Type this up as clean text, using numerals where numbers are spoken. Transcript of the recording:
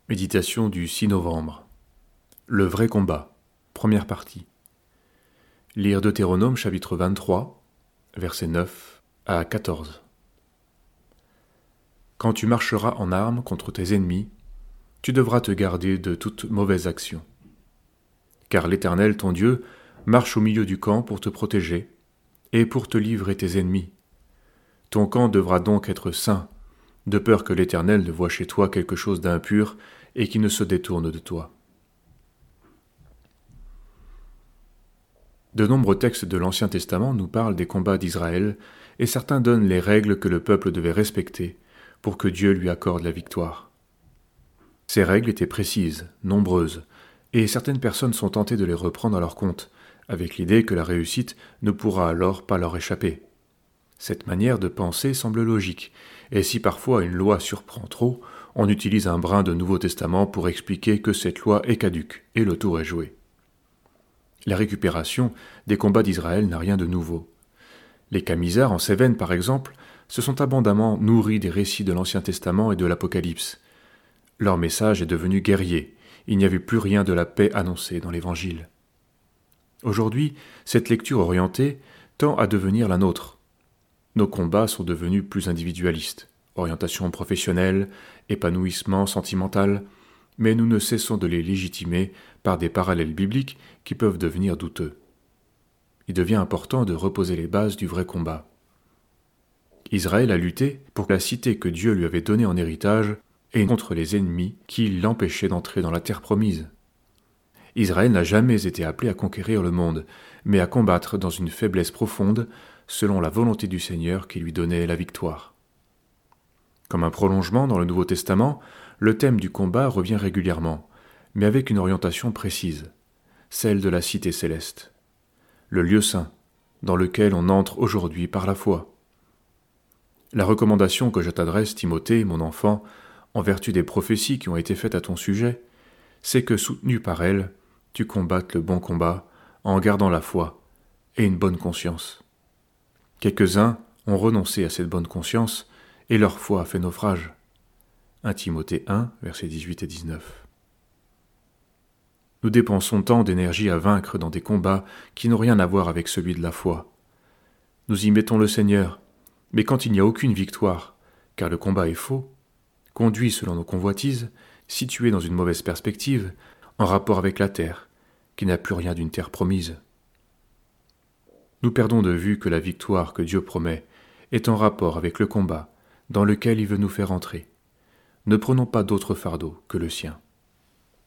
Méditation du 6 novembre. Le vrai combat. Première partie. Lire Deutéronome chapitre 23, versets 9 à 14. Quand tu marcheras en armes contre tes ennemis, tu devras te garder de toute mauvaise action. Car l'Éternel, ton Dieu, marche au milieu du camp pour te protéger et pour te livrer tes ennemis. Ton camp devra donc être saint, de peur que l'Éternel ne voie chez toi quelque chose d'impur et qui ne se détourne de toi. De nombreux textes de l'Ancien Testament nous parlent des combats d'Israël, et certains donnent les règles que le peuple devait respecter pour que Dieu lui accorde la victoire. Ces règles étaient précises, nombreuses, et certaines personnes sont tentées de les reprendre à leur compte, avec l'idée que la réussite ne pourra alors pas leur échapper. Cette manière de penser semble logique, et si parfois une loi surprend trop, on utilise un brin de Nouveau Testament pour expliquer que cette loi est caduque, et le tour est joué. La récupération des combats d'Israël n'a rien de nouveau. Les Camisards en Cévennes, par exemple, se sont abondamment nourris des récits de l'Ancien Testament et de l'Apocalypse. Leur message est devenu guerrier, il n'y avait plus rien de la paix annoncée dans l'Évangile. Aujourd'hui, cette lecture orientée tend à devenir la nôtre. Nos combats sont devenus plus individualistes, orientation professionnelle, épanouissement sentimental, mais nous ne cessons de les légitimer par des parallèles bibliques qui peuvent devenir douteux. Il devient important de reposer les bases du vrai combat. Israël a lutté pour la cité que Dieu lui avait donnée en héritage et contre les ennemis qui l'empêchaient d'entrer dans la terre promise. Israël n'a jamais été appelé à conquérir le monde, mais à combattre dans une faiblesse profonde selon la volonté du Seigneur qui lui donnait la victoire. Comme un prolongement dans le Nouveau Testament, le thème du combat revient régulièrement, mais avec une orientation précise, celle de la cité céleste, le lieu saint, dans lequel on entre aujourd'hui par la foi. La recommandation que je t'adresse, Timothée, mon enfant, en vertu des prophéties qui ont été faites à ton sujet, c'est que, soutenu par elles, tu combattes le bon combat en gardant la foi et une bonne conscience. Quelques-uns ont renoncé à cette bonne conscience et leur foi a fait naufrage. 1 Timothée 1, versets 18 et 19. Nous dépensons tant d'énergie à vaincre dans des combats qui n'ont rien à voir avec celui de la foi. Nous y mettons le Seigneur, mais quand il n'y a aucune victoire, car le combat est faux, conduit selon nos convoitises, situé dans une mauvaise perspective, en rapport avec la terre, qui n'a plus rien d'une terre promise. Nous perdons de vue que la victoire que Dieu promet est en rapport avec le combat dans lequel il veut nous faire entrer. Ne prenons pas d'autre fardeau que le sien.